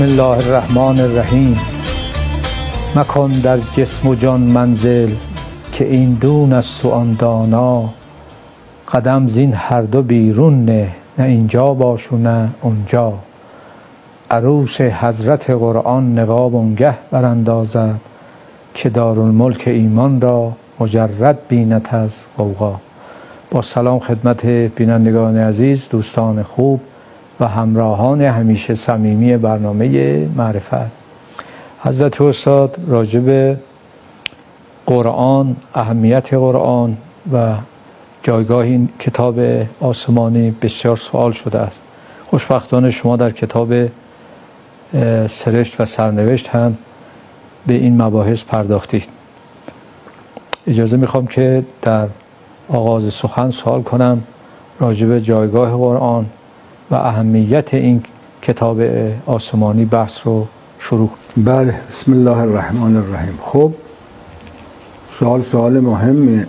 بسم الله الرحمن الرحیم. مکن در جسم و جان منزل، که این دون است و آن دانا. قدم زین هر دو بیرون نه، نه اینجا باش و نه اونجا. عروس حضرت قرآن نقاب آنگه براندازد، که دارالملک ایمان را مجرد بیند از غوغا. با سلام خدمت بینندگان عزیز، دوستان خوب و همراهان همیشه صمیمی برنامه معرفت. حضرت استاد راجع به قرآن، اهمیت قرآن و جایگاه این کتاب آسمانی بسیار سوال شده است. خوشبختانه شما در کتاب سرشت و سرنوشت هم به این مباحث پرداختید. اجازه میخوام که در آغاز سخن سوال کنم راجع به جایگاه قرآن و اهمیت این کتاب آسمانی بحث رو شروع. بله، بسم الله الرحمن الرحیم. خب سوال مهمه.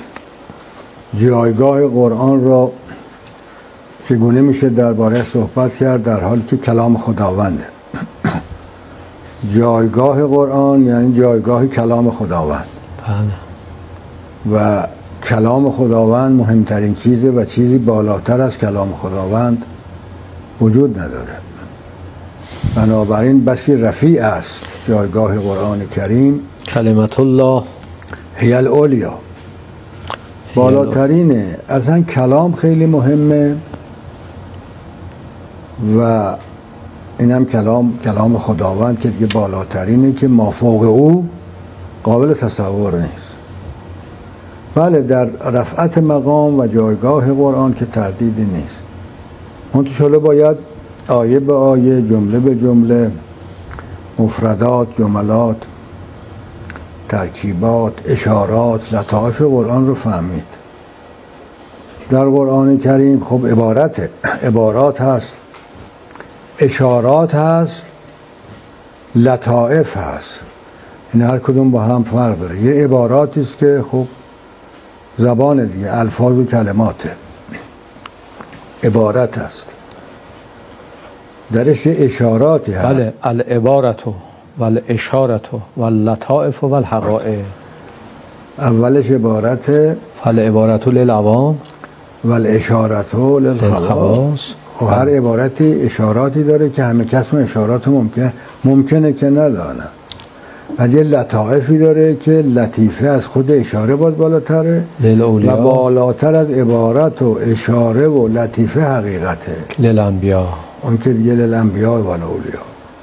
جایگاه قرآن را چگونه میشه درباره صحبت کرد در حالی که کلام خداونده؟ جایگاه قرآن یعنی جایگاه کلام خداوند. بله. و کلام خداوند مهمترین چیزه و چیزی بالاتر از کلام خداوند وجود نداره. بنابراین بسی رفیع است جایگاه قرآن کریم. کلمت الله هی العلیا، بالاترینه. اصلا کلام خیلی مهمه و اینم کلام خداوند که دیگه بالاترینه، که مافوق او قابل تصور نیست. بله، در رفعت مقام و جایگاه قرآن که تردیدی نیست. منتشاله باید آیه به آیه، جمله به جمله، مفردات، جملات، ترکیبات، اشارات، لطائف قرآن رو فهمید. در قرآن کریم خب عبارات هست، اشارات هست، لطائف هست. این هر کدوم با هم فرق داره. یه عباراتی است که خب زبان دیگه، الفاظ و کلماته، عبارت هست. درش یه اشاراتی هست. بله، العبارتو و الاشارتو و اللطائف و الحقائق. اولش عبارت فالعبارتو للعوام و الاشارتو للخواص. و هر عبارتی اشاراتی داره که همه کس اون اشارات ممکنه که ندانه. و یه لطائفی داره که لطیفه از خود اشاره باز بالاتره و بالاتر از عبارت و اشاره و لطیفه حقیقته، للانبیا. اون که دیگه للانبیا و الاولیا.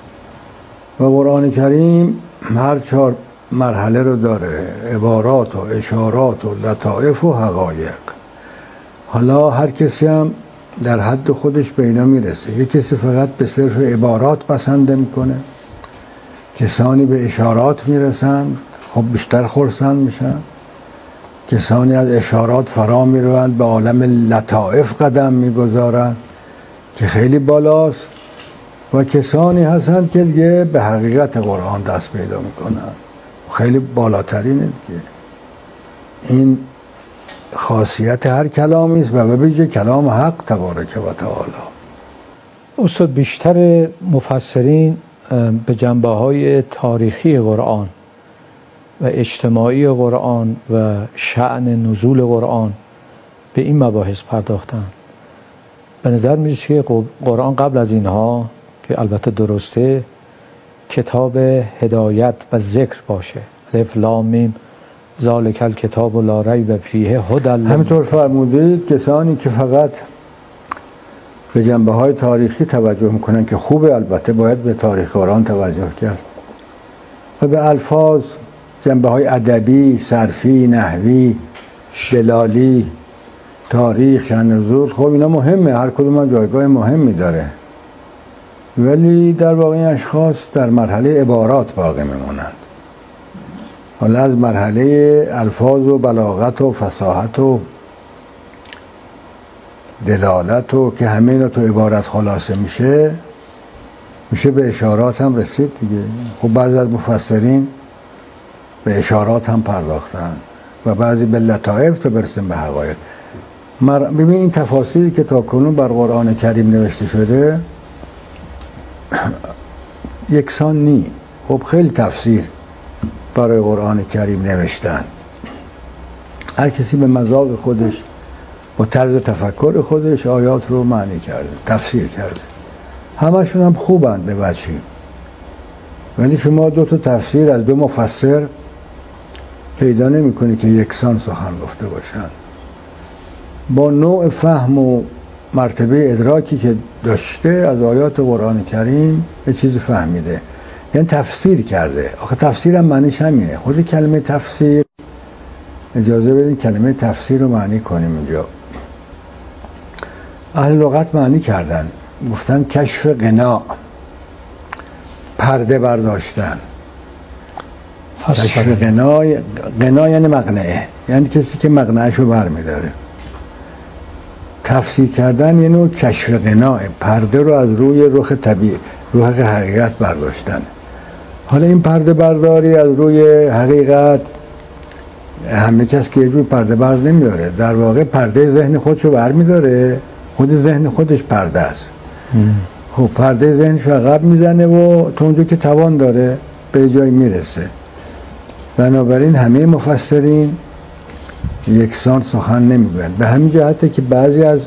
و قرآن کریم هر 4 مرحله رو داره، عبارات و اشارات و لطائف و حقایق. حالا هر کسی هم در حد خودش به اینا میرسه. یک کسی فقط به صرف عبارات پسنده میکنه، کسانی به اشارات میرسن خب بیشتر خرسند میشن، کسانی از اشارات فرا میروند به عالم لطائف قدم میگذارند که خیلی بالاست، و کسانی هستند که دیگه به حقیقت قرآن دست پیدا میکنن، خیلی بالاترینه دیگه. این خاصیت هر کلامی است و به ویژه کلام حق تبارک و تعالی. استاد، بیشتر مفسرین به جنبه‌های تاریخی قرآن و اجتماعی قرآن و شأن نزول قرآن به این مباحث پرداختن. به نظر میرسه که قرآن قبل از اینها، که البته درسته، کتاب هدایت و ذکر باشه. الف لام میم ذالک الکتاب لا ریب فیه هدی. همینطور فرمودید. کسانی که فقط به جنبه‌های تاریخی توجه میکنن که خوبه، البته باید به تاریخ قرآن توجه کرد، و به الفاظ، جنبه‌های ادبی، صرفی، نحوی، دلالی، تاریخ، شأن نزول، خب اینا مهمه، هر کدوم جایگاه مهمی داره، ولی در واقع این اشخاص در مرحله عبارات باقی میمونند. حالا از مرحله الفاظ و بلاغت و فصاحت و دلالت و که همه اینا تو عبارت خلاصه میشه به اشارات هم رسید دیگه. خب بعضی از مفسرین به اشارات هم پرداختن و بعضی به لطائف تا برسیم به حقایق. ببین این تفاصیلی که تا کنون بر قرآن کریم نوشته شده یکسان نی. خب خیلی تفسیر برای قرآن کریم نوشتن، هر کسی به مذاق خودش با طرز تفکر خودش آیات رو معنی کرده، تفسیر کرده، همشون هم خوبن به وجهی، ولی شما دو تا تفسیر از دو مفسر پیدا نمی کنی که یکسان سخن گفته باشن، با نوع فهم و مرتبه ادراکی که داشته از آیات قرآن کریم یه چیزی فهمیده، یعنی تفسیر کرده. آخه تفسیر هم معنیش همینه. خود کلمه تفسیر، اجازه بدین کلمه تفسیر رو معنی کنیم اینجا. اهل لغت معنی کردن، گفتن کشف غنا، پرده برداشتن. کشف غنا یعنی مقنعه، یعنی کسی که مقنعه‌اش رو برمی‌داره. تفسیر کردن یعنی نوع کشف غنا، پرده رو از روی رخ طبیعی، روح حقیقت برداشتن. حالا این پرده برداری از روی حقیقت همه کس که یه جور پرده بر نمیداره، در واقع پرده ذهن خودشو برمیداره، خود ذهن خودش پرده است. خب پرده ذهنشو عقب میزنه و تا اونجا که توان داره به جای میرسه. بنابراین همه مفسرین یکسان سخن نمیگویند، به همین جهته که بعضی از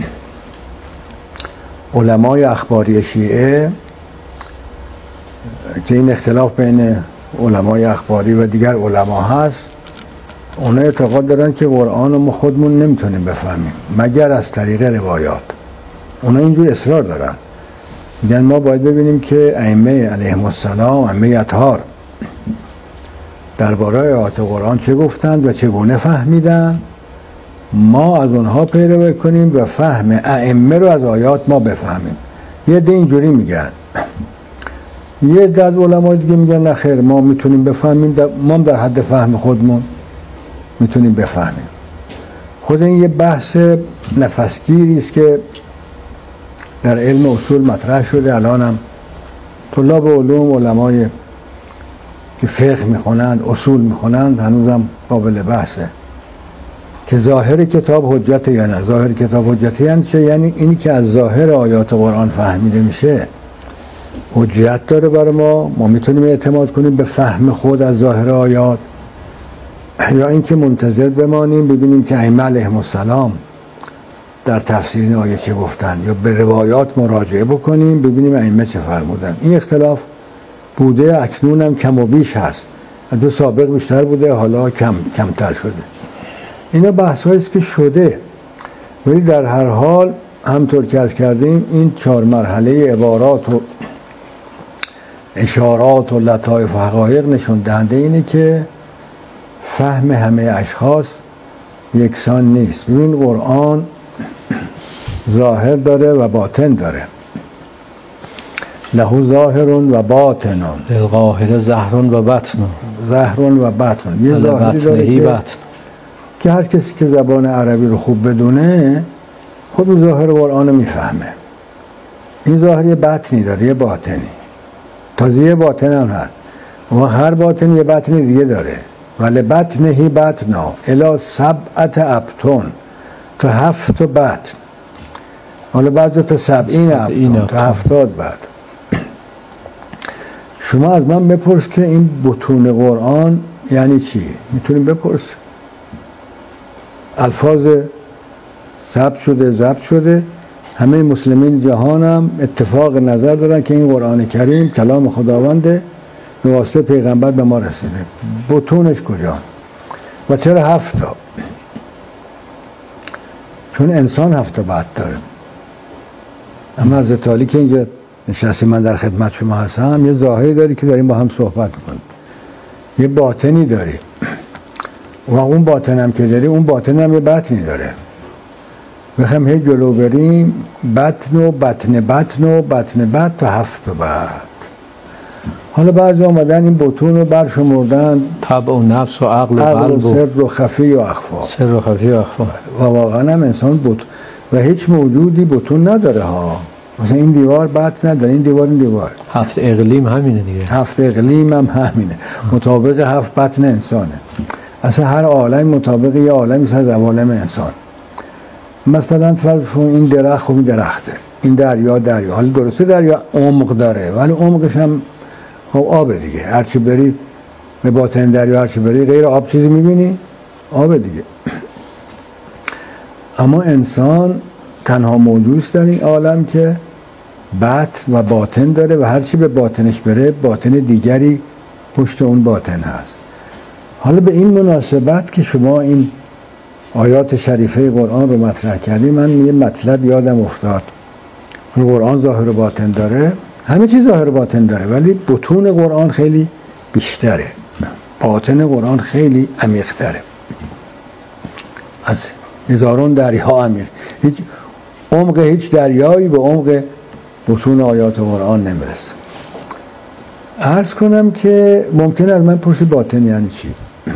علمای اخباری شیعه که این اختلاف بین علمای اخباری و دیگر علما هست، اونا اعتقاد دارن که قرآن رو ما خودمون نمیتونیم بفهمیم مگر از طریق روایات. اونا اینجور اصرار دارن، میگن ما باید ببینیم که ائمه علیهم السلام، ائمه اطهار درباره آیات قرآن چه گفتند و چگونه فهمیدن، ما از اونها پیروی کنیم و فهم ائمه رو از آیات ما بفهمیم. یه عده اینجوری میگن، یه عده از علما دیگه میگن نه خیر، ما میتونیم بفهمیم، ما در حد فهم خودمون میتونیم بفهمیم. خود این یه بحث نفسگیری است که در علم اصول مطرح شده. الان هم طلاب علوم، علمای که فقه میخونند، اصول میخونند، هنوزم قابل بحثه که ظاهر کتاب حجت یا نه. ظاهر کتاب حجت یعنی چه؟ یعنی اینی که از ظاهر آیات قرآن فهمیده میشه حجت داره برای ما میتونیم اعتماد کنیم به فهم خود از ظاهر آیات، یا اینکه منتظر بمانیم ببینیم که ائمه علیهم السلام در تفسیر این آیه چه گفتن، یا به روایات مراجعه بکنیم ببینیم ائمه چه فرمودن. این اختلاف بوده، اکنون هم کم و بیش هست. دو سابق بیشتر بوده، حالا کمتر شده. اینا بحث هاییست که شده، ولی در هر حال همطور که عرض کردیم این 4 مرحله عبارات و اشارات و لطایف و حقایق نشون دهنده اینه که فهم همه اشخاص یکسان نیست. ببین قرآن ظاهر داره و باطن داره، له ظاهر و باطن، القاهر زهر و بطن، زهر و بطن. یه ظاهری داره که هر کسی که زبان عربی رو خوب بدونه خود ظاهر قرآن رو میفهمه. این ظاهر یه بطنی داره، یه باطنی، تازه یه باطن هم هست و هر باطن یه بطن دیگه داره. ولی بطنهی بطنا الی 7 ابطن، تا 7 بطن، حالا بعضی تا 70 ابطن، تا 70 بطن. شما از من بپرس که این بطون قرآن یعنی چی؟ میتونیم بپرس. الفاظ ضبط شده، همه مسلمین جهان هم اتفاق نظر دارن که این قرآن کریم کلام خداونده، به واسطه پیغمبر به ما رسیده. بطونش کجا و چرا 7 تا؟ چون انسان 7 بطن داره. اما حضرت علی که اینجا نشسته، من در خدمت شما هستم، یه ظاهری داری که داریم با هم صحبت میکنیم، یه باطنی داری و اون باطن هم که داری، اون باطن هم یه بطنی داره. بخوایم هی جلو بریم، بطن و بطن بطن و بطن بطن تا 7 بطن. حالا بعضی آمدن این بطون رو برشمردن، طبع و نفس و عقل و قلب و سر و خفی و اخفا. سر و خفی و اخفا. و واقعا هم انسان بطون و هیچ موجودی بطون نداره ها. مثلا این دیوار بطن نداره، این دیوار 7 اقلیم همینه دیگه. 7 اقلیم هم همینه، مطابق 7 بطن انسانه. اصلا هر عالم مطابق یه عالمی از عوالم انسان. مثلا فرض کن این درخت، خب این درخته، این دریا. حالا درسته دریا عمق داره، ولی عمقش هم خب آب دیگه، هرچی بری به باطن دریا هرچی بری غیر آب چیزی میبینی؟ آب دیگه. اما انسان تنها موجودی است در این عالم که باطن و باطن داره و هرچی به باطنش بره باطن دیگری پشت اون باطن هست. حالا به این مناسبت که شما این آیات شریفه قرآن رو مطرح کردی، من یه مطلب یادم افتاد. قرآن ظاهر و باطن داره، همه چیز ظاهر و باطن داره، ولی بطون قرآن خیلی بیشتره، باطن قرآن خیلی عمیق‌تره، از هزاران دریا عمیق. هیچ دریایی به عمق بطون آیات قرآن نمیرسه. عرض کنم که ممکن از من پرسی باطن یعنی چی؟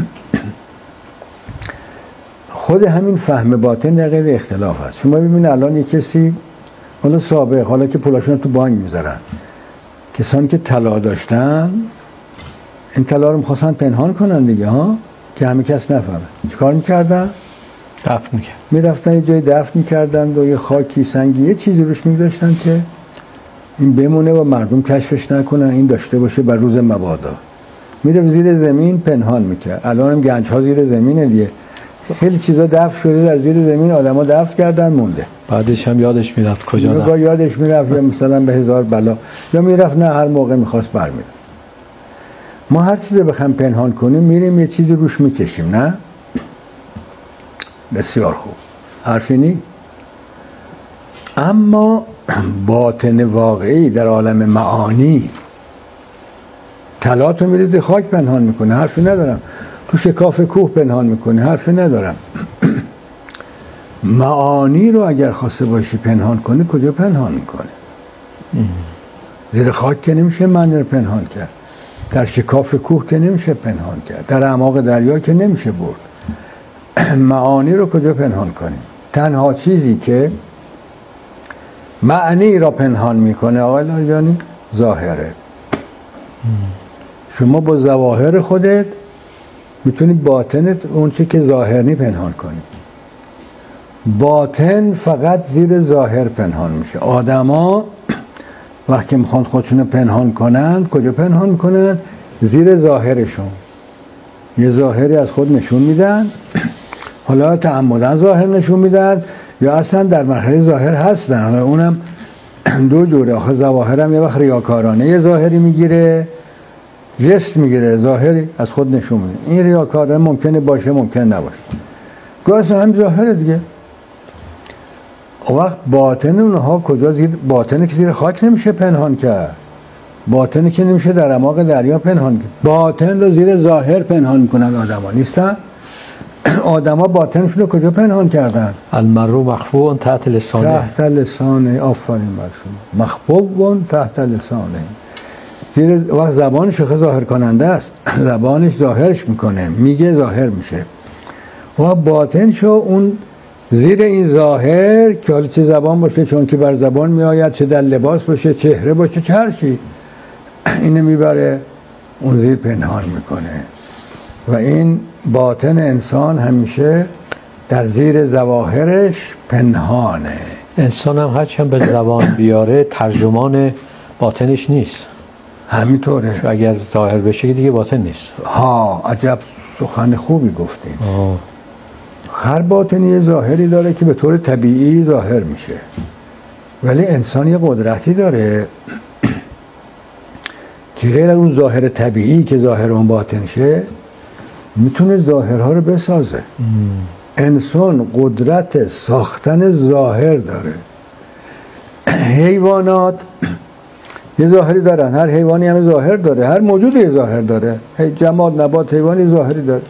خود همین فهم باطن دقیقه اختلاف هست. شما ببینید الان یک کسی، حالا سابق، حالا که پولاشون تو بانک میذارن، کسانی که طلا داشتن این طلا رو میخواستن پنهان کنن دیگه ها، که همه کس نفهمه. چیکار میکردن؟ دفن میکرد. میرفتن یه جای دفن میکردن و یه خاکی سنگی یه چیزی روش میذاشتن که این بمونه و مردم کشفش نکنن، این داشته باشه بر روز مبادا. میره زیر زمین پنهان میکرد. الان هم گنج ها زیر زمینه دیگه، خیلی چیزا دفن شده در زیر زمین، آدما دفن کردن مونده. بعدش هم یادش میرفت کجا نه یادش میرفت، یا مثلا به هزار بلا، یا میرفت نه هر موقع میخواست برمیاد. ما هر چیزی بخوایم پنهان کنیم میریم یه چیزی روش میکشیم، نه؟ بسیار خوب، حرفی نی. اما باطن واقعی در عالم معانی، طلا تو میریزی خاک پنهان میکنه، حرفی ندارم. تو شکاف کوه پنهان میکنه، حرفی ندارم. معانی رو اگر خواسته باشی پنهان کنی کجا پنهان میکنه؟ زیر خاک که نمیشه معنی رو پنهان کرد، در شکاف کوه که نمیشه پنهان کرد، در اعماق دریا که نمیشه برد. معانی رو کجا پنهان کنیم؟ تنها چیزی که معنی را پنهان میکنه آقای لاریجانی ظاهره. شما با ظواهر خودت میتونی باطنت اون چی که ظاهر نی پنهان کنی. باطن فقط زیر ظاهر پنهان میشه. آدما وقتی میخوان خودشون پنهان کنند کجا پنهان میکنن؟ زیر ظاهرشون. یه ظاهری از خود نشون میدن، حالا تعمدن ظاهر نشون میدن یا اصلا در مرحله ظاهر هستن. اونم دو جوره. آخه ظواهر هم یه وقت ریاکارانه یه ظاهری میگیره، جست میگیره، ظاهری از خود نشون میده. این ریاکارانه ممکنه باشه ممکن نباشه، گاهی هم ظاهره دیگه. وقت باطن اونها کجا؟ زیر باطنی که زیر خاک نمیشه پنهان کرد، باطنی که نمیشه در اعماق دریا پنهان کرد. باطن رو زیر ظاهر پنهان میکنن آدما، نیستن؟ آدما باطنشون رو کجا پنهان کردن؟ المرء مخفو تحت لسانه. تحت لسانه. آفرین بر شما. مخفو تحت لسانه. زیر وقت زبانش خیلی ظاهر کننده است، زبانش ظاهرش میکنه، میگه ظاهر میشه. و باطن شو اون زیر این ظاهر که حالا چه زبان باشه، چون که بر زبان میآید، چه در لباس باشه، چهره باشه، چه هر چی، اینو میبره اون زیر پنهان میکنه. و این باطن انسان همیشه در زیر ظواهرش پنهانه. انسان هم هرچی هم به زبان بیاره ترجمان باطنش نیست. همینطوره. اگر ظاهر بشه دیگه باطن نیست. ها، عجب سخن خوبی گفتین. هر باطنی یه ظاهری داره که به طور طبیعی ظاهر میشه، ولی انسان یه قدرتی داره که غیر از اون ظاهر طبیعی که ظاهر اون باطن شه میتونه ظاهرها رو بسازه. انسان قدرت ساختن ظاهر داره. حیوانات یه ظاهری دارن، هر حیوانی هم ظاهر داره، هر موجودی یه ظاهر داره، جماد، نبات، حیوانی ظاهری داره.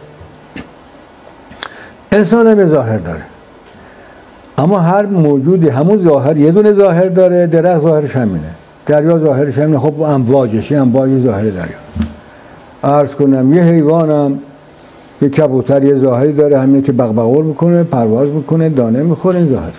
انسان هم یه ظاهر داره، اما هر موجودی همون ظاهر، یه دونه ظاهر داره. درخت ظاهرش همینه، دریا ظاهرش همینه. خب امواجش، امواج ظاهر دریا. عرض کنم یه حیوانم، یه کبوتر یه ظاهری داره، همین که بغبغور میکنه، پرواز میکنه، دانه میخوره، این ظاهر.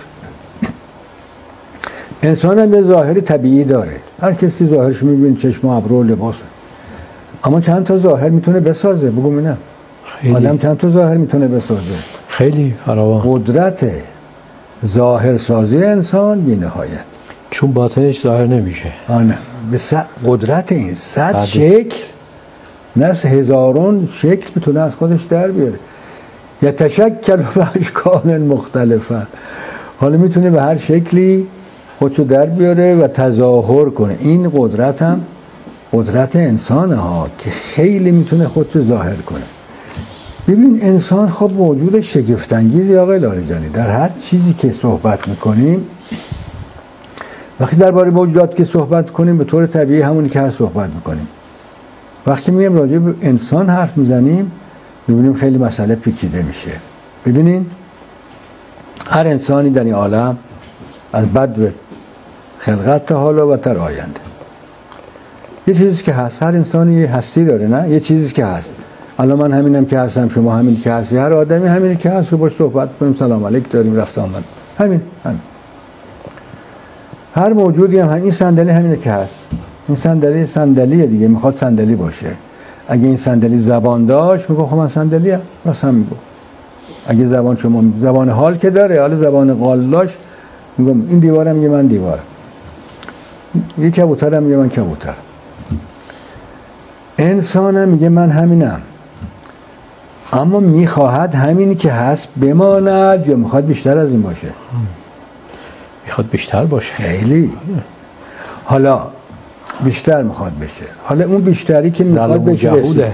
انسان هم یه ظاهری طبیعی داره، هر کسی ظاهرش میبینه، چشم و ابرو و لباس. اما چند تا ظاهر میتونه بسازه؟ بگو ببینم. آدم چند تا ظاهر میتونه بسازه؟ خیلی فراوان. قدرت ظاهر سازی انسان بی نهایت. چون باطنش ظاهر نمیشه. آنه به قدرت این 100 شکل نه هزارون شکل میتونه از خودش در بیاره. یتشکل به اشکال مختلفه، حالا میتونه به هر شکلی خودشو در بیاره و تظاهر کنه. این قدرت هم قدرت انسانه ها که خیلی میتونه خودشو ظاهر کنه. ببین انسان خب موجود شگفت‌انگیزی آقای لاریجانی. در هر چیزی که صحبت میکنیم، وقتی درباره موجودات که صحبت کنیم به طور طبیعی همونی که هست صحبت میکنیم. وقتی میگیم راجع به انسان حرف میزنیم میبینیم خیلی مسئله پیچیده میشه. ببینین هر انسانی در این عالم از بدو خلقت تا حالا و تا آینده یه چیزی که هست. هر انسانی یه هستی داره، نه؟ یه چیزی که هست. الان من همینم که هستم، شما همین که هستی، هر آدمی همینی که هست رو باش صحبت کنیم، سلام علیک داریم، رفت آمد، همین. هر موجودی هم این صندلی همینه که هست. این صندلیه دیگه، میخواد صندلی باشه. اگه این صندلی زبان داشت میگه خب من صندلی ام، راست هم میگه. اگه زبان شما زبان حال که داره، حالا زبان قال داشت میگم این دیوارم میگه من دیوارم، یه کبوترم میگه من کبوتر. انسانم میگه من همینم، اما میخواهد همینی که هست بماند یا میخواد بیشتر از این باشه؟ میخواد بیشتر باشه. خیلی. حالا بیشتر میخواد بشه. حالا اون بیشتری که میخواد بشه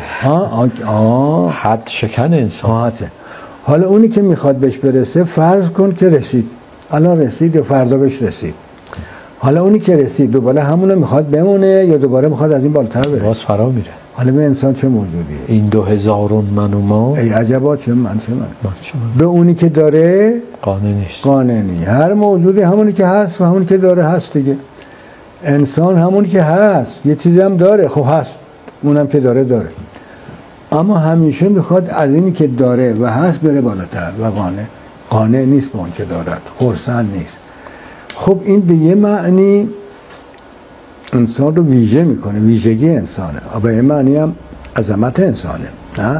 حد شکن انسان. حالا اونی که میخواد بهش برسه فرض کن که رسید، الان رسید یا فردا بهش رسید. حالا اونی که رسید دوباره همونو میخواد بمونه یا دوباره میخواد از این بالاتر بره؟ باز فرا میره. حالا به انسان چه موجودیه؟ این 2000 من و ما، ای عجبا چه من. به اونی که داره قانع نیست. قانونی. هر موجودی همونی که هست و همونی که داره هست دیگه. انسان همونی که هست، یه چیزی هم داره، خب هست، اونم که داره، اما همیشه میخواد از اینی که داره و هست بره بالاتر و قانع نیست با اون که دارد، خرسند نیست. خب این به یه معنی انسان رو ویژه میکنه، ویژگی انسانه. به یه معنی هم عظمت انسانه. نه؟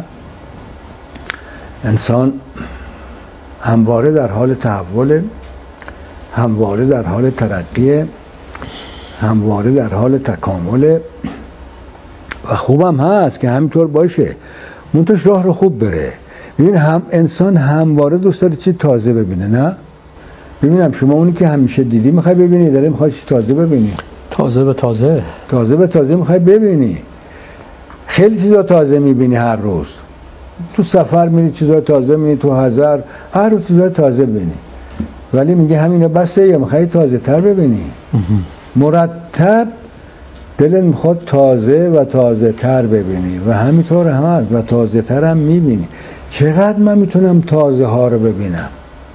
انسان همواره در حال تحول، همواره در حال ترقی، همواره در حال تکامل و خوبم هست که همینطور باشه. منتش راه رو خوب بره. ببین انسان همواره دوست داره چی تازه ببینه، نه؟ ببینم شما اونی که همیشه دیدی میخوای ببینی، داره میخوای چی تازه ببینی؟ تازه به تازه میخوای ببینی. خیلی چیزا تازه میبینی هر روز. تو سفر میری چیزا تازه میبینی، تو هزار هر روز چیزا تازه ببینی. ولی میگه همینو بسه یا میخوای تازه تر ببینی؟ مرتب دلت میخواد تازه و تازه تر ببینی و همینطور هم هست و تازه تر هم میبینی. چقدر من میتونم تازه ها رو ببینم؟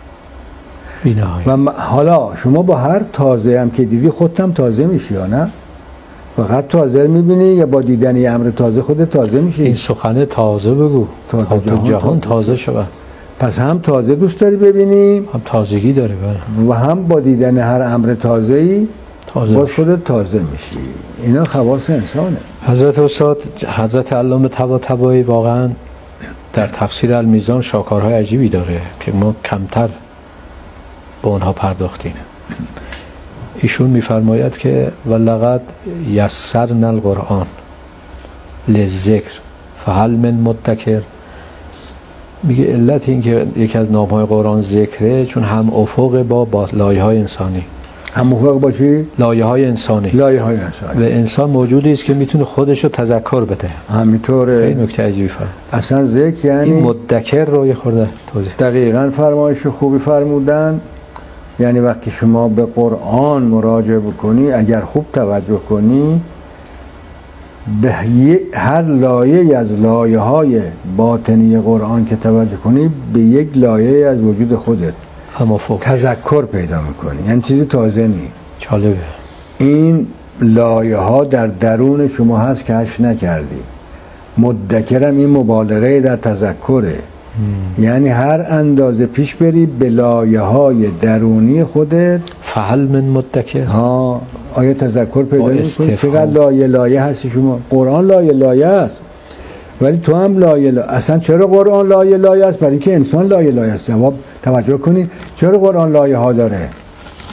و حالا شما با هر تازه هم که دیدی خودت هم تازه میشی یا نه؟ فقط تازه میبینی یا با دیدن یه امر تازه خودت تازه میشی؟ این سخن تازه بگو تا جهان تازه شود. پس هم تازه دوست داری ببینی، هم تازگی داره و هم با دیدن هر امر تازه‌ای با خودت تازه میشی. اینا خواص انسانه. حضرت استاد حضرت علامه طباطبایی واقعا در تفسیر المیزان شاکارهای عجیبی داره که ما کمتر به اونها پرداختیم. ایشون میفرماید که ولقد یسرنا القرآن للذکر فهل من مدکر. میگه علت این که یکی از نام‌های قرآن ذکره چون هم افق با لایه‌های انسانی. هم افق با چی؟ لایه‌های انسانی. و انسان موجودی است که میتونه خودش رو تذکر بده. همینطوره. این نکته عجیبی فرمود. اصلا ذکر یعنی این مدکر رو یه خورده توضیح. دقیقاً فرمایش خوبی فرمودن. یعنی وقتی شما به قرآن مراجعه بکنی، اگر خوب توجه کنی، به هر لایه از لایه‌های باطنی قرآن که توجه کنی، به یک لایه از وجود خودت تذکر پیدا میکنی. یعنی چیزی تازه نی. جالبه. این لایه ها در درون شما هست که کشف نکردی. مدکرم این مبالغه در تذکره. یعنی هر اندازه پیش بری به لایه های درونی خودت. فهل من مدکر. آیا تذکر پیدا میکنی؟ چقدر لایه هستی شما؟ قرآن لایه است، ولی تو هم لایه. اصلا چرا قرآن لایه است؟ برای اینکه انسان لایه است. جواب توجه کنید چرا قرآن لایه ها داره؟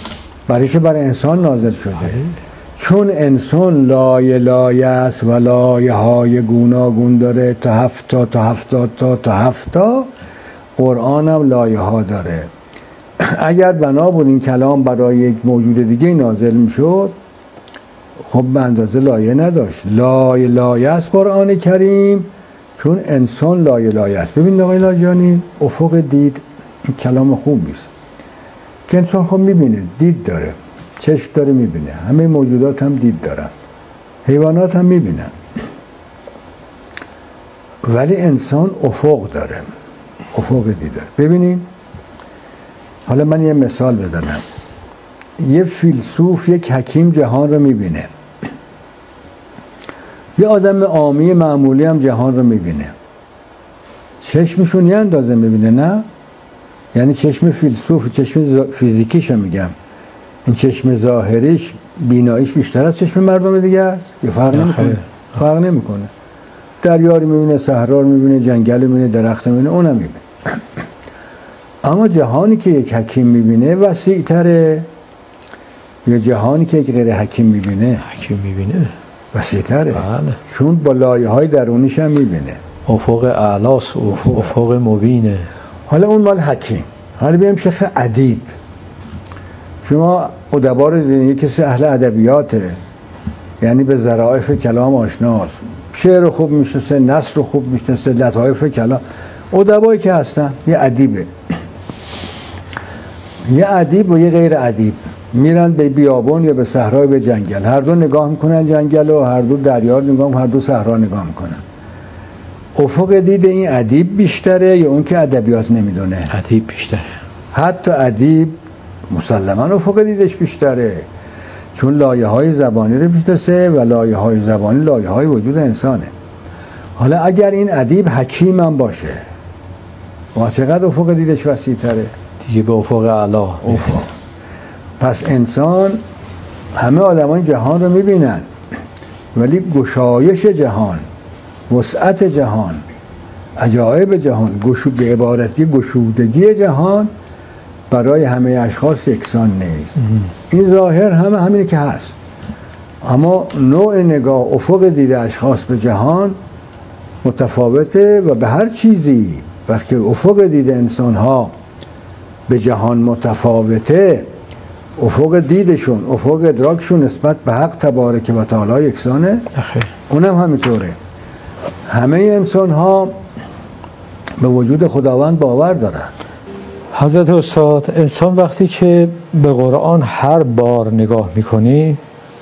برای که برای انسان نازل شده. چون انسان لایه است و لایه های گوناگون داره، تا 70 تا 70 قرآن هم لایه ها داره. اگر بنابر این کلام برای یک موجود دیگه نازل میشد، خب به اندازه لایه نداشت. لایه است قرآن کریم، چون انسان لایه است. ببین آقای لاجانی، افق دید کلام خوب نیست که انسان خب میبینه، دید داره، چشم داره میبینه، همه موجودات هم دید دارن، حیوانات هم میبینن، ولی انسان افق داره، افق دید داره. ببینید حالا من یه مثال بزنم. یه فیلسوف، یک حکیم جهان رو میبینه، یه آدم عامی معمولی هم جهان رو میبینه. چشمشون یه اندازه میبینه، نه؟ یعنی چشم فیلسوف، چشم فیزیکیش هم میگم، این چشم ظاهریش، بیناییش بیشتر از چشم مردم دیگه است؟ یا فرق نمیکنه؟ فرق نمیکنه. دریا رو میبینه، صحرا رو میبینه، جنگل رو میبینه، درخت رو میبینه، اونم میبینه. اما جهانی که یک حکیم میبینه وسیع تره، یا جهانی که یک غیر حکیم میبینه وسیع تره، چون با لایه های درونیش هم میبینه. افق اعلاس، افق مبینه. حالا اون مال حکیم. حالا بیایم شیخ ادیب. شما ادبا رو دیدین، کسی اهل ادبیاته، یعنی به ظرافت کلام آشناست، شعر رو خوب میشناسه، نثر رو خوب میشناسه، لطایف کلام. ادبایی که هستن، یه ادیبه، یه ادیب و یه غیر ادیب میرن به بیابون یا به صحرا، به جنگل، هر دو نگاه میکنن جنگل و هر دو دریا رو نگاه، هر دو صحرا نگاه میکنن. افق دید این ادیب بیشتره یا اون که ادبیات نمیدونه؟ ادیب بیشتره. حتی ادیب مسلما افق دیدش بیشتره، چون لایه های زبانی رو میشناسه و لایه های زبانی لایه های وجود انسانه. حالا اگر این ادیب حکیم هم باشه، و چقدر افق دیدش وسیع تره دیگه، به افق اعلا. پس انسان، همه آدمان جهان رو میبینن، ولی گشایش جهان، وسعت جهان، عجایب جهان، به عبارتی گشودگی جهان برای همه اشخاص یکسان نیست. این ظاهر همینه که هست، اما نوع نگاه، افق دید اشخاص به جهان متفاوته و به هر چیزی وقتی افق دید انسان ها به جهان متفاوته، افق دیدشون، افق ادراکشون نسبت به حق تبارک و تعالی یکسانه. اونم همینطوره. همه انسان ها به وجود خداوند باور دارن. حضرت استاد، انسان وقتی که به قرآن هر بار نگاه میکنی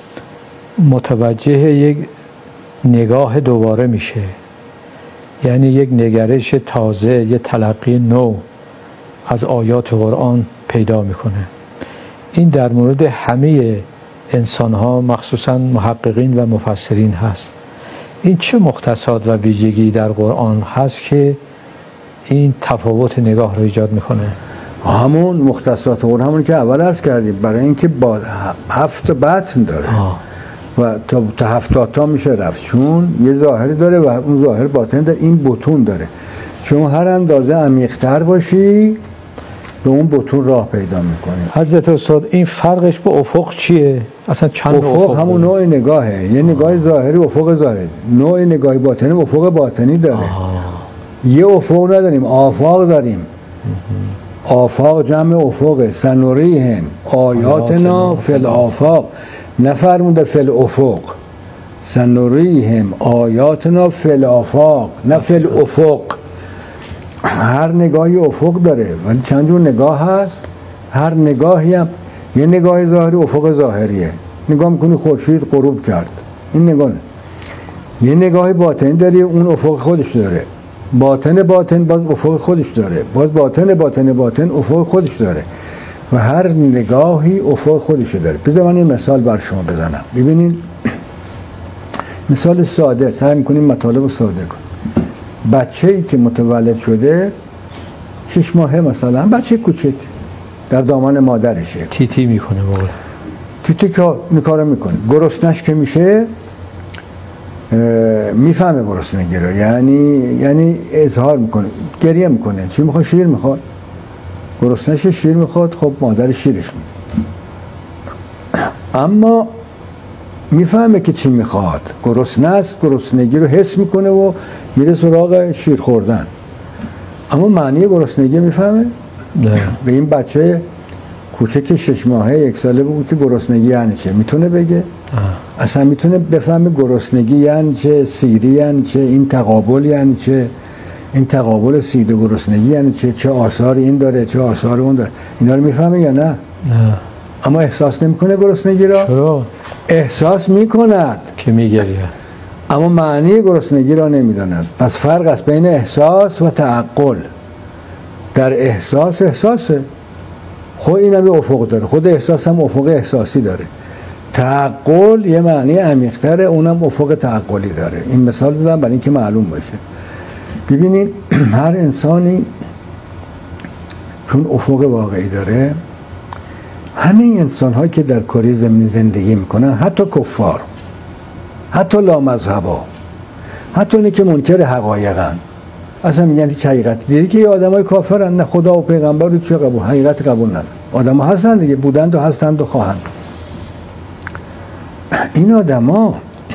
متوجه یک نگاه دوباره میشه، یعنی یک نگرش تازه، یک تلقی نو از آیات قرآن پیدا میکنه. این در مورد همه انسان ها، مخصوصا محققین و مفسرین هست. این چه مختصات و ویژگی در قرآن هست که این تفاوت نگاه رو ایجاد میکنه؟ همون مختصات قرآن، همون که اول عرض کردیم، برای اینکه با 7 بطن داره و تا 70 تا میشه رفت، چون یه ظاهری داره و اون ظاهر باطن داره، این بطون داره. چون هر اندازه عمیق‌تر باشی به اون بطون راه پیدا میکنی. حضرت استاد، این فرقش با افق چیه؟ اصلا چند افق همون نوع نگاهه، یه نگاه ظاهری، افق ظاهری. نوع نگاه باطنی افق باطنی داره. یه افق نداریم، آفاق داریم. آفاق جمع افق، سنوریهم آیاتنا فی الآفاق، نفرمونده فی الافق، سنوریهم آیاتنا فی الآفاق، نه فی الافق. هر نگاهی افق داره، ولی چند جور نگاه هست. هر نگاهی هم، یه نگاه ظاهری افق ظاهریه، نگاه میکنی خورشید غروب کرد، این نگاه. یه نگاه باطنی داری، اون افق خودش داره. باطن باز افق خودش داره، باز باطن افق خودش داره و هر نگاهی افق خودش داره. بذار من این مثال بر شما بزنم. ببینید، مثال ساده، سعی میکنیم مطالب ساده کنیم. بچه‌ای که متولد شده 6 ماهه، مثلا بچه کوچک در دامان مادرشه، تیتی میکنه، بابا تیتی کارو میکنه. گرسنش که میشه میفهمه گرسنگی رو، یعنی اظهار میکنه، گریه میکنه. چی میخواد؟ شیر میخواد. گرسنش شیر میخواد، خب مادر شیرش میده. اما میفهمه که چی میخواد. گرسنه است، گرسنگی رو حس میکنه و میره سراغ شیر خوردن. اما معنی گرسنگی میفهمه؟ نه. به این بچه کوچک 6 ماهه 1 ساله بود که گرسنگی یعنی چه میتونه بگه؟ اصلا میتونه بفهمه گرسنگی یعنی چه، سیری یعنی چه، این تقابل یعنی چه، این تقابل سیر و گرسنگی یعنی چه آثاری این داره، چه آثاری اون داره؟ اینا رو میفهمه یا نه؟ نه. اما احساس نمیکنه گرسنگی را؟ چرا؟ احساس میکند که میگرید، اما معنی گرسنگی را نمیداند. پس فرق است بین احساس و تعقل. در احساسه خود اینم یه افق داره، خود احساس هم افق احساسی داره. تعقل یه معنی عمیق‌تره، اونم افق تعقلی داره. این مثال زدم برای اینکه معلوم باشه. ببینید هر انسانی چون افق واقعی داره، همه انسان هایی که در کره زمین زندگی میکنن، حتی کفار، حتی لامذهبا، حتی اونی که منکر حقایقن، اصلا میگن هیچ حقیقتی دیدی که یه آدمای کافرن، نه خدا و پیغمبر رو چه قبول، حقیقت قبول ندارن. آدم ها هستن دیگه، بودند و هستند و خواهند. این آدما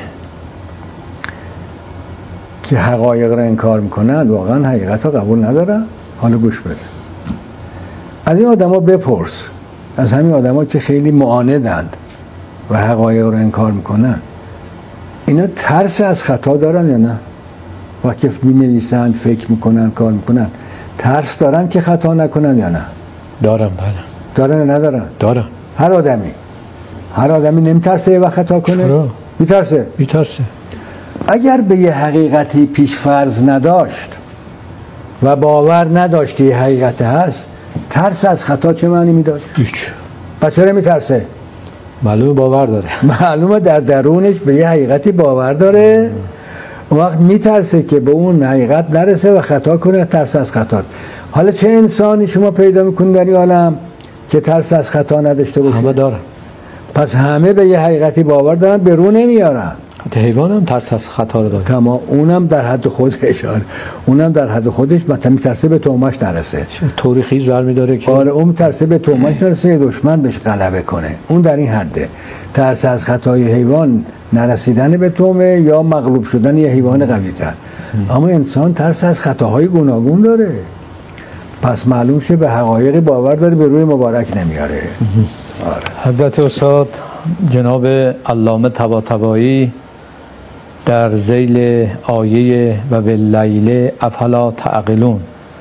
که حقایق رو انکار میکنن واقعا حقیقت رو قبول ندارن. حالا گوش بده، از این آدما بپرس، از همین آدما که خیلی معاندند و حقایق رو انکار میکنن، اینا ترس از خطا دارن یا نه؟ وقتی می‌نویسن، فکر میکنن، کار میکنن، ترس دارن که خطا نکنن یا نه؟ دارن. بله. دارن یا ندارن؟ دارن. هر آدمی نمیترسه یه وقت خطا کنه؟ چرا؟ میترسه. اگر به یه حقیقتی پیش فرض نداشت و باور نداشت که یه حقیقت هست، ترس از خطا چه معنی میداشت؟ هیچ. پس چرا میترسه؟ معلومه باور داره. معلومه در درونش به یه حقیقتی باور داره. اون وقت میترسه که به اون حقیقت نرسه و خطا کنه، ترس از خطا. حالا چه انسانی شما پیدا میکنید در این عالم که ترس از خطا نداشته باشه؟ همه دارن. پس همه به یه حقیقتی باور دارن، به رو نمیارن. حتی حیوان هم ترس از خطا رو داره. تمام. اونم در حد خودش، اونم در حد خودش، مثلا میترسه به تومش نرسه. طوری خیز برمی داره که آره، اون میترسه به تومش نرسه، دشمن بهش غلبه کنه. اون در این حده. ترس از خطای حیوان نرسیدن به تومه یا مغلوب شدن یه حیوان قوی‌تر. اما انسان ترس از خطاهای گوناگون داره. پس معلوم شه به حقایق باور داره، به روی مبارک نمیاره. آره. حضرت استاد جناب علامه طباطبایی در ذیل آیه و باللیل افلا تعقلون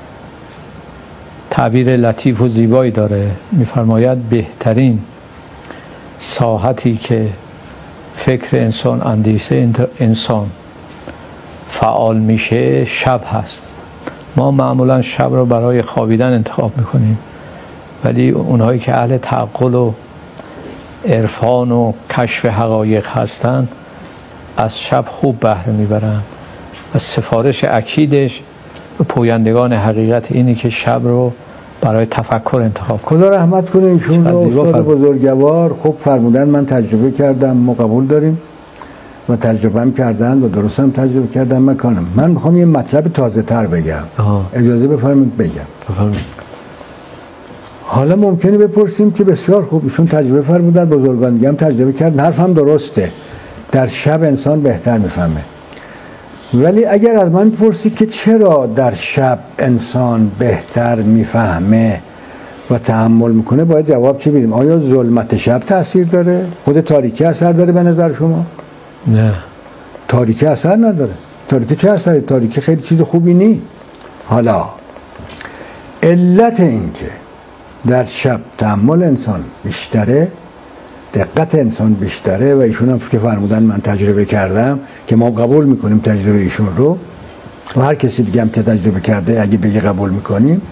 تعبیر لطیف و زیبایی داره. میفرماید بهترین ساحتی که فکر انسان، اندیشه انسان فعال میشه شب هست. ما معمولا شب رو برای خوابیدن انتخاب میکنیم، ولی اونهایی که اهل تعقل و عرفان و کشف حقایق هستن از شب خوب بهره میبرن. و سفارش اکیدش به پویندگان حقیقت اینی که شب رو برای تفکر انتخاب کنه. خدا رحمت کنه ایشون رو، استاد بزرگوار خوب فرمودن. من تجربه کردم، ما قبول داریم و تجربه هم کردن و درست هم تجربه کردن. من میخوام یه مطلب تازه تر بگم. اجازه بفرمایید بگم. بفرمایید. حالا ممکنه بپرسیم که بسیار خوب، ایشون تجربه فرمودن، بزرگان دیگه هم تجربه کردن، حرف هم درسته، در شب انسان بهتر میفهمه. ولی اگر از من بپرسی که چرا در شب انسان بهتر میفهمه و تحمل میکنه، باید جواب چی بدیم؟ آیا ظلمت شب تاثیر داره؟ خود تاریکی اثر داره به نظر شما؟ نه، تاریکی اثر نداره. تاریکی چه اثری؟ تاریکی خیلی چیز خوبی نیست. حالا علت این که در شب تحمل انسان بیشتره، دقت انسان بیشتره، و ایشون هم که فرمودن من تجربه کردم که ما قبول میکنیم تجربه ایشون رو، و هر کسی دیگه هم که تجربه کرده اگه بگه قبول میکنیم،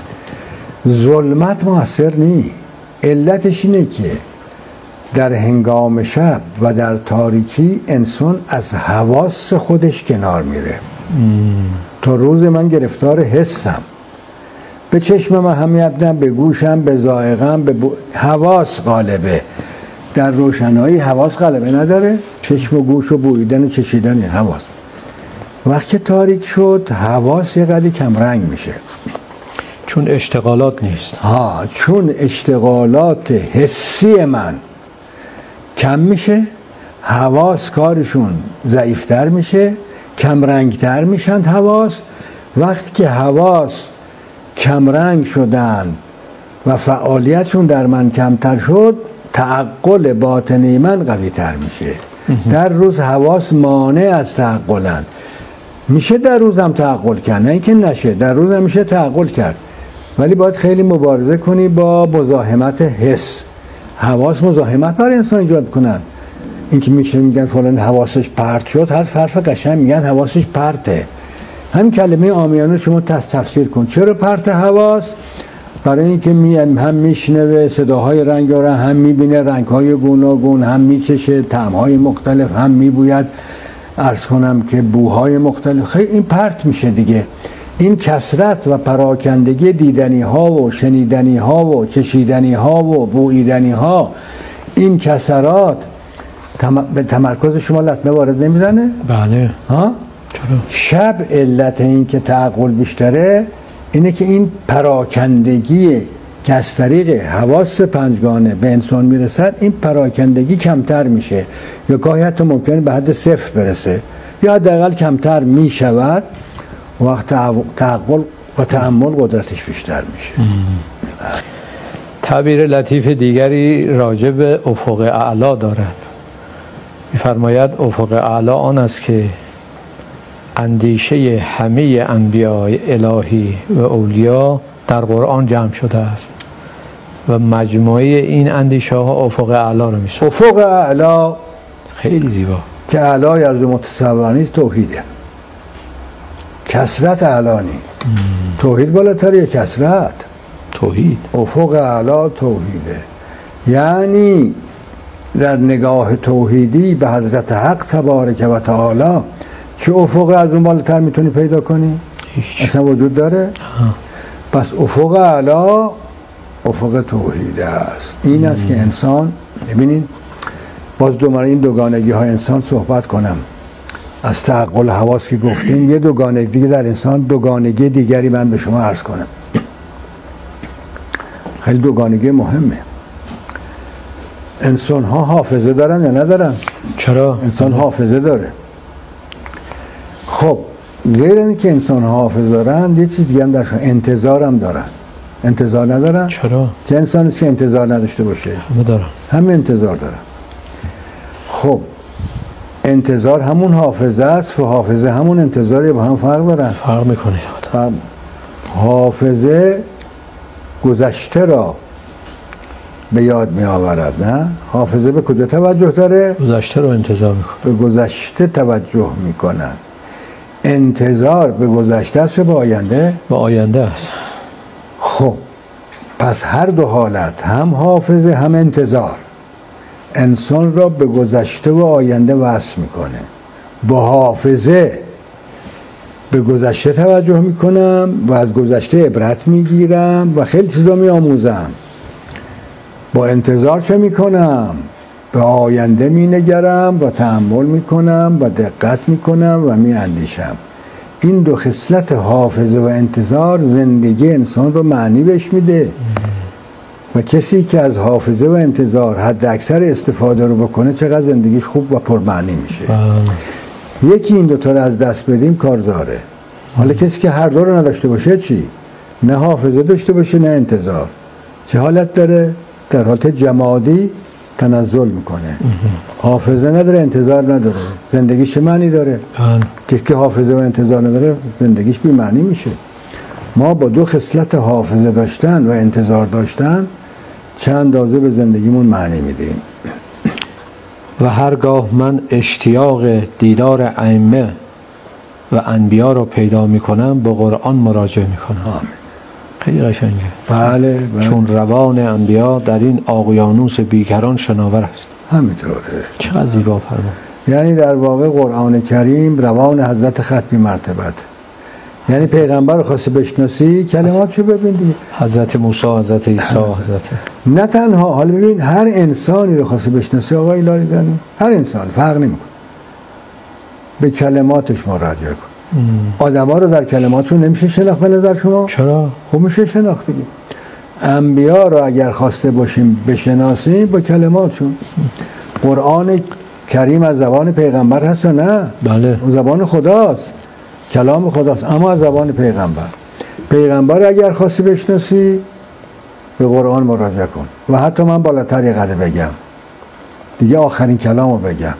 ظلمت مؤثر نیست. علتش اینه که در هنگام شب و در تاریکی انسان از حواس خودش کنار میره. تا روز من گرفتار حسم، به چشمم اهمیت ندم، به گوشم، به ذائقه‌ام، به حواس غالبه. در روشنایی حواس غلبه نداره، چشم و گوش و بویدن و چشیدن حواس. وقتی تاریک شد حواس یه قدری کم رنگ میشه، چون اشتغالات نیست. چون اشتغالات حسی من کم میشه، حواس کارشون ضعیفتر میشه، کمرنگتر میشن حواس. وقتی که حواس کمرنگ شدن و فعالیتشون در من کمتر شد، تعقل باطنی من قوی تر میشه. در روز حواس مانع از تعقلند. میشه در روز هم تعقل کرد، نه اینکه نشه، در روز هم میشه تعقل کرد، ولی باید خیلی مبارزه کنی با مزاحمت حس. حواس مزاحمت برای انسان ایجاد کنن. اینکه میگن فلان حواسش پرت شد، حرف قشنگ میگن حواسش پرته. همین کلمه عامیانه شما تفسیر کن. چرا پرت حواس؟ برای اینکه هم میشنوه صداهای رنگارنگ، هم میبینه رنگهای گوناگون، هم میچشه طعمهای مختلف، هم میبوید عرض کنم که بوهای مختلف. خیلی این پرت میشه دیگه. این کثرت و پراکندگی دیدنی ها و شنیدنی ها و چشیدنی ها و بوییدنی ها، این کثرات به تمرکز شما لطمه وارد نمیزنه؟ بله. ها؟ چرا؟ شب علت این که تعقل بیشتره اینه که این پراکندگی که از طریق حواس پنجگانه به انسان میرسد، این پراکندگی کمتر میشه، یا گاهی حتی ممکنه به حد صفر برسه، یا حداقل کمتر میشود. وقت تعقل و تأمل قدرتش بیشتر میشه. تعبیر لطیف دیگری راجع به افق اعلا دارد. می‌فرماید افق اعلا آن است که اندیشه همه انبیاء الهی و اولیا در قرآن جمع شده است و مجموعه این اندیشه ها افق اعلا رو میشه. افق اعلا خیلی زیبا که اعلای از متصور نیست، توحیده. کثرت اعلا نیست. توحید بالاتر یا کثرت؟ توحید. افق اعلا توحیده. یعنی در نگاه توحیدی به حضرت حق تبارک و تعالی چه افق از اون بالاتر میتونی پیدا کنی؟ اصلا وجود داره؟ پس افق اعلا افق توحیده است. این است که انسان، ببینید باز دوباره این دوگانگی های انسان صحبت کنم. از تعقل حواس که گفتیم، یه دوگانگی دیگه در انسان، دوگانگی دیگری من به شما عرض کنم. خیلی دوگانگی مهمه. انسان ها حافظه دارن یا ندارن؟ چرا؟ انسان حافظه داره. خب غیر اینکه انسان ها حافظه دارن، یه چیز دیگه هم درشون، انتظار هم دارن. انتظار ندارن؟ چرا؟ چه انسانی که انتظار نداشته باشه؟ همه دارن. همه انتظار دارن. خب انتظار همون حافظه است و حافظه همون انتظاری، با هم فرق دارن؟ فرق میکنه. حافظه گذشته را به یاد می آورد، نه؟ حافظه به کجا توجه داره؟ گذشته رو انتظار میکنه. به گذشته توجه میکنن. انتظار به گذشته است و به آینده؟ به آینده است. خب پس هر دو حالت، هم حافظه هم انتظار، انسان را به گذشته و آینده وصل میکنه. با حافظه به گذشته توجه میکنم و از گذشته عبرت میگیرم و خیلی چیزا میآموزم. با انتظار چه میکنم؟ به آینده مینگرم و تأمل میکنم و دقت میکنم و میاندیشم. این دو خصلت حافظه و انتظار زندگی انسان رو معنی بهش میده و کسی که از حافظه و انتظار حد اکثر استفاده رو بکنه چقدر زندگیش خوب و پرمعنی میشه. یکی این دوتا رو از دست بدیم کارزاره. حالا کسی که هر دو رو نداشته باشه چی؟ نه حافظه داشته باشه نه انتظار، چه حالت داره؟ در حالت جمادی تنزل میکنه. حافظه نداره، انتظار نداره، زندگیش چه معنی داره؟ کسی که حافظه و انتظار نداره زندگیش بی معنی میشه. ما با دو خصلت حافظه داشتن و انتظار داشتن چند اندازه به زندگیمون معنی میدیم. و هرگاه من اشتیاق دیدار ائمه و انبیا رو پیدا میکنم به قرآن مراجعه میکنم. خیلی قشنگه. بله. چون روان انبیا در این اقیانوس بیکران شناور است. همینطوره. چقدر زیبا فرمان. یعنی در واقع قرآن کریم روان حضرت ختمی مرتبت. یعنی پیغمبر رو خواستی بشناسی کلماتشو ببین دیگه. حضرت موسی، حضرت عیسی، حضرت نه تنها، حالا ببین هر انسانی رو خواستی بشناسی آقای لاری زنی، هر انسان فرق نمیکنه، به کلماتش مراجعه کن. آدما رو در کلماتشون نمیشه شناخت به نظر شما؟ چرا؟ خب میشه شناخت دیگه. انبیا رو اگر خواسته باشیم بشناسیم با کلماتشون. قرآن کریم از زبان پیغمبر هست یا نه؟ بله. اون زبان خداست، کلام خداست، اما از زبان پیغمبر اگر خواستی بشناسی به قرآن مراجعه کن. و حتی من بالاتر یه قدر بگم دیگه، آخرین کلامو بگم،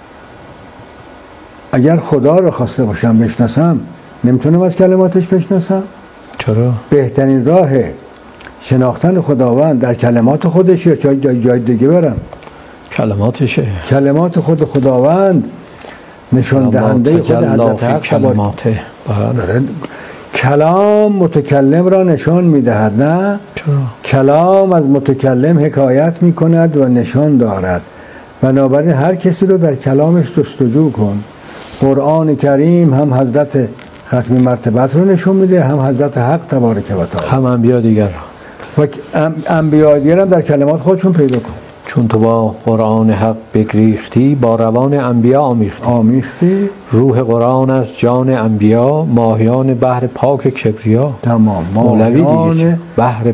اگر خدا رو خواسته باشم بشناسم نمیتونم از کلماتش بشناسم؟ چرا؟ بهترین راه شناختن خداوند در کلمات خودش یا جای دیگه برم؟ کلماتشه. کلمات خداوند نشان دهنده خود حضرت حق کلماته. داره. کلام متکلم را نشان میدهد، نه؟ چرا؟ کلام از متکلم حکایت میکند و نشان دارد. بنابراین هر کسی رو در کلامش جستجو کن. قرآن کریم هم حضرت ختمی مرتبت رو نشون میده، هم حضرت حق تبارک و تعالی، هم انبیا دیگر و انبیا دیگر هم در کلمات خودشون پیدا کن. چون تو با قرآن حق بگریختی، با روان انبیا آمیختی. روح قرآن از جان انبیا، ماهیان بحر پاک کبریا. تمام. مولوی دیگه بحر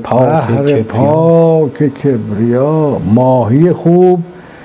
پاک کبریا. ماهی خوب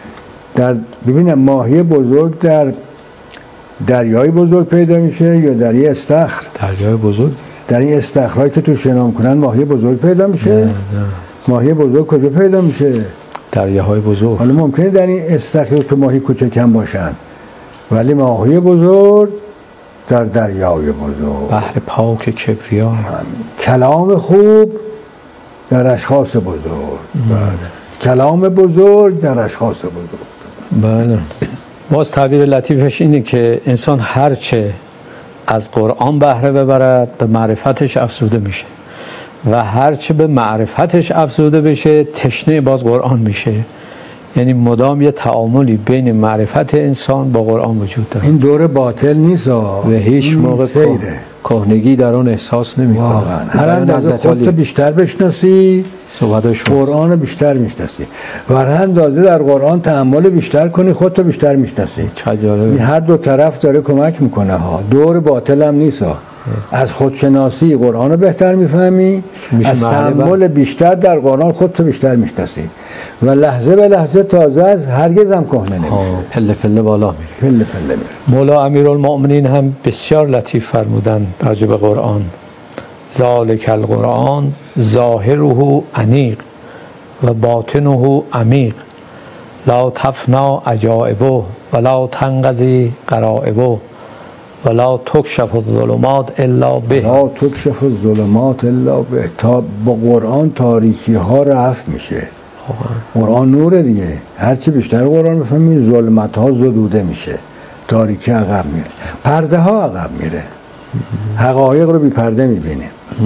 ببینم ماهی بزرگ در دریای بزرگ پیدا میشه یا در یه استخر؟ دریای بزرگ. در این استخرهایی که تو شنا کنن ماهی بزرگ پیدا میشه؟ نه. ماهی بزرگ کجا پیدا میشه؟ دریاهای بزرگ. حالا ممکنه در این استخر تو ماهی کوچکم باشن، ولی ماهی بزرگ در دریای بزرگ. بحر پاک کبریا. کلام خوب در اشخاص بزرگ. کلام بزرگ در اشخاص بزرگ. بله. باز تعبیر لطیفش اینه که انسان هرچه از قرآن بهره ببرد به معرفتش افزوده میشه و هرچه به معرفتش افزوده بشه تشنه باز قرآن میشه. یعنی مدام یه تعاملی بین معرفت انسان با قرآن وجود داره. این دور باطل نیست و هیچ موقع کهنگی در اون احساس نمی‌کنه. واقعا هر اندازه خودت بیشتر بشناسی قرآن بیشتر میشناسی و هر اندازه در قرآن تأمل بیشتر کنی خودت بیشتر میشناسی. این هر دو طرف داره کمک میکنه ها. دور باطل هم نیست ها. از خودشناسی قرآن رو بهتر میفهمی، از تأمل بیشتر در قرآن خودت بیشتر میشناسی و لحظه به لحظه تازه از هرگز هم کهنه نمیشه. پله پله بالا میره. پله پله میره. مولا امیرالمؤمنین هم بسیار لطیف فرمودن راجع به قرآن. ذالک القرآن ظاهره انیق و باطنه عمیق، لا تفنا عجائبه ولا تنقضی غرائبه ولا تکشف الظلمات الا به. لا تکشف الظلمات الا به. تا با قرآن تاریکی ها رفع میشه. قرآن نوره دیگه. هرچی بیشتر قرآن بفهمی ظلمت ها زدوده میشه، تاریکی عقب میره، پرده ها عقب میره، حقایق رو بی پرده میبینه.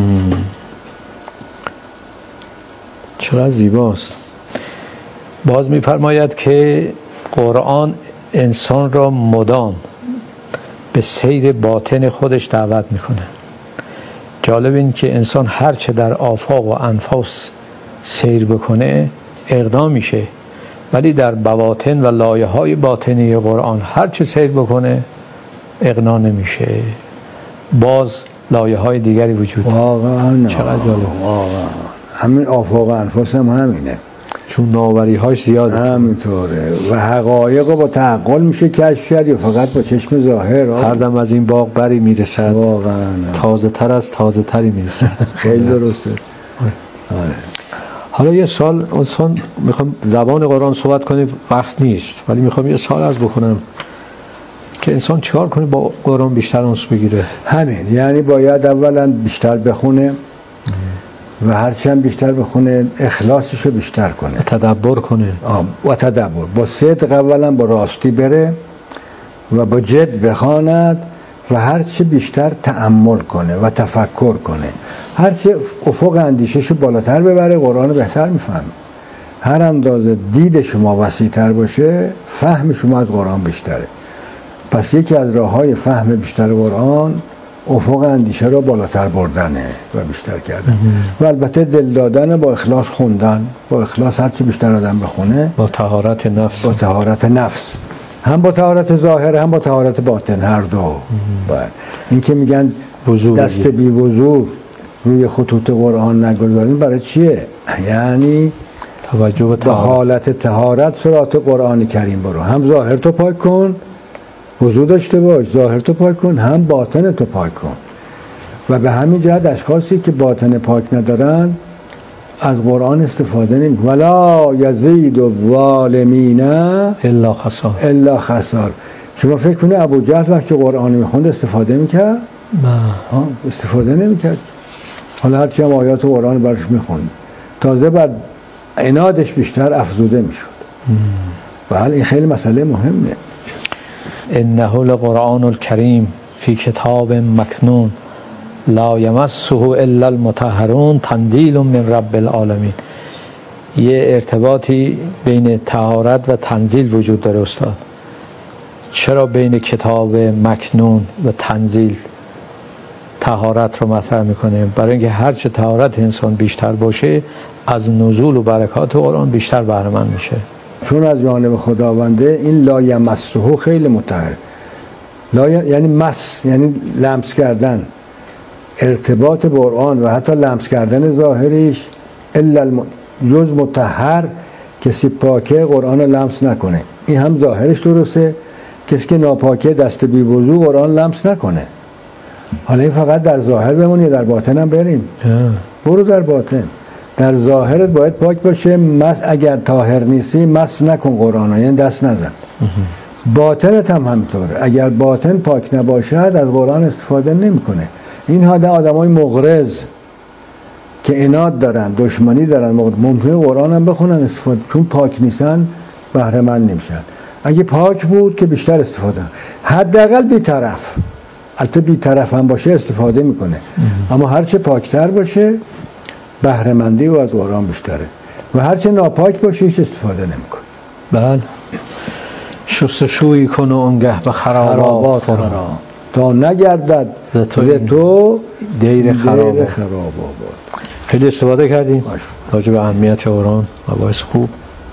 چرا زیباست. باز میفرماید که قرآن انسان را مدام به سیر باطن خودش دعوت میکنه. جالب این که انسان هرچه در آفاق و انفاس سیر بکنه اقدام میشه، ولی در بواطن و لایه های باطنی قرآن هرچه سیر بکنه اقنا نمیشه، باز لایه های دیگری وجود داره. واقعا چقدر جالب. واقعا همین آفاق و انفاس هم همینه، چون ناوری هاش زیاده. همینطوره و حقایق با تعقل میشه کشف کرد یا فقط با چشم ظاهر. هر دم از این باغ بری میرسد، واقعا تازه تر از تازه تری میرسد. خیلی درسته. حالا یه سال انسان میخوام زبان قرآن صحبت کنیم، وقت نیست، ولی میخوام یه سال عرض بکنم که انسان چیکار کنه با قرآن بیشتر انس بگیره. همین، یعنی باید اولا بیشتر بخونه و هرچی هم بیشتر بخونه اخلاصش رو بیشتر کنه، تدبر کنه. و تدبر با صدق اولا با راستی بره و با جد بخواند و هرچی بیشتر تأمل کنه و تفکر کنه، هرچی افق اندیشش رو بالاتر ببره قرآن رو بهتر میفهمه. هر اندازه دید شما وسیع‌تر باشه فهم شما از قرآن بیشتره. پس یکی از راه‌های فهم بیشتر قرآن افق اندیشه رو بالاتر بردنه و بیشتر کردن و البته دل دادن، با اخلاص خوندن، با اخلاص هرچی بیشتر آدم بخونه، با طهارت نفس، با طهارت نفس، هم با طهارت ظاهر هم با طهارت باطن، هر دو. باید این که میگن دست بی وضو روی خطوط قرآن نگذاریم برای چیه؟ یعنی توجه به حالت طهارت سرات قرآن کریم برو، هم ظاهر تو پاک کن، وضو داشته باش، ظاهر تو پاک کن، هم باطن تو پاک کن. و به همین جهت اشخاصی که باطن پاک ندارن از قرآن استفاده نمی کنن. ولا یزید الظالمین الا خسار. شما فکر کنید ابو جهل وقتی قرآن میخوند استفاده میکرد؟ نه، استفاده نمیکرد. حالا هرچی هم آیات قرآن برش میخوند، تازه بعد عنادش بیشتر افزوده میشد. بله این خیلی مسئله مهمه. انه القرآن الکریم فی کتاب مکنون لا یمسه الا المطهرون تنزیل من رب العالمین. یه ارتباطی بین طهارت و تنزیل وجود داره استاد. چرا بین کتاب مکنون و تنزیل طهارت رو مطرح میکنه؟ برای اینکه هرچه طهارت انسان بیشتر باشه از نزول و برکات قرآن بیشتر بهره مند میشه. چون از جانب خداونده این لا یمسه خیلی مطهر. لا یعنی مس، یعنی لمس کردن. ارتباط قرآن و حتی لمس کردن ظاهریش الا جز مطهر، کسی پاکه قرآن رو لمس نکنه. این هم ظاهرش درسته، کسی که ناپاکه دست بی وضو قرآن لمس نکنه. حالا این فقط در ظاهر بمون یا در باطن هم بریم؟ برو در باطن. در ظاهرت باید پاک باشه. مس اگر طاهر نیستی مس نکن قرآن، یعنی دست نزن. باطنت هم همینطوره. اگر باطن پاک نباشد از قرآن استفاده نمیکنه. این آدمای مغرض که عناد دارن، دشمنی دارن، ممکنه قرآن هم بخونن استفاده، چون پاک نیستن بهره مند نمیشن. اگه پاک بود که بیشتر استفاده، حداقل بی‌طرف. البته بی‌طرف هم باشه استفاده میکنه، اما هرچه پاکتر باشه بهره مندی و از قرآن بیشتره، و هرچه ناپاک باشه هیچ استفاده نمیکنه. بله. شستشویی کن و اونگه به خرابات را تا نگردد ز تو دیر خرابات. خیلی استفاده کردیم راجع به اهمیت قرآن، مباحث خوب،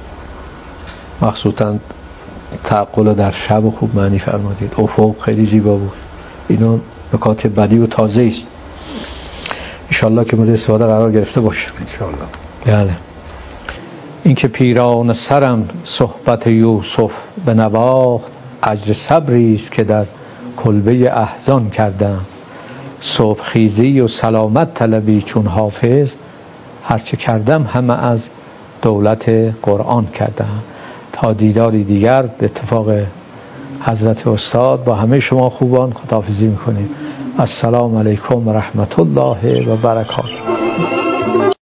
مخصوصا تعقل در شب خوب معنی فرمودید. افق خیلی زیبا بود. اینا نکات بدی و تازه است. انشالله که مورد استفاده قرار گرفته باشه. انشالله. بله. این که پیران سرم صحبت یوسف به نواخت، اجر صبری است که در کلبه احزان کردم. صبح خیزی و سلامت طلبی چون حافظ، هرچه کردم همه از دولت قرآن کردم. تا دیداری دیگر به اتفاق حضرت استاد با همه شما خوبان خداحافظی میکنیم. السلام علیکم و رحمت الله و برکاته.